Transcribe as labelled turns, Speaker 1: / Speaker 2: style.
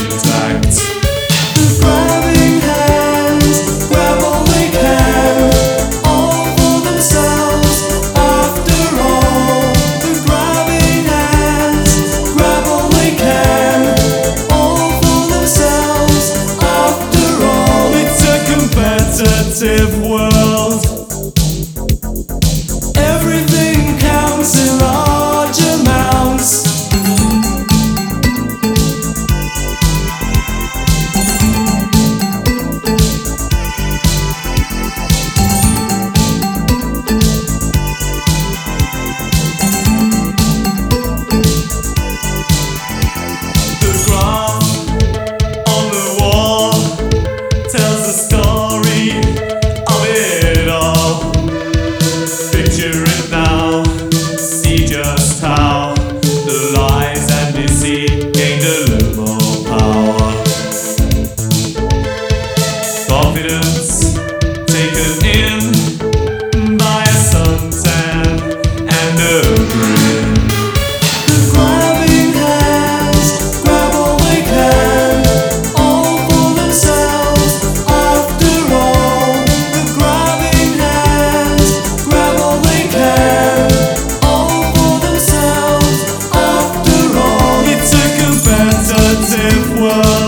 Speaker 1: intact.
Speaker 2: Grabbing hands, grab all they can, all for themselves after all. The grabbing hands, grab all they can, all for themselves after all.
Speaker 1: It's a competitive world.
Speaker 2: Everything counts in large amounts.
Speaker 1: The graph on the wall tells the story of it all. Picture it now, see just how the lies and deceit gained a little more power. Confidence taken in by a suntan and a grin.
Speaker 2: Grabbing hands, grab all they can, all for themselves after all. The grabbing hands, grab all they can, all for themselves after all.
Speaker 1: It's a competitive world.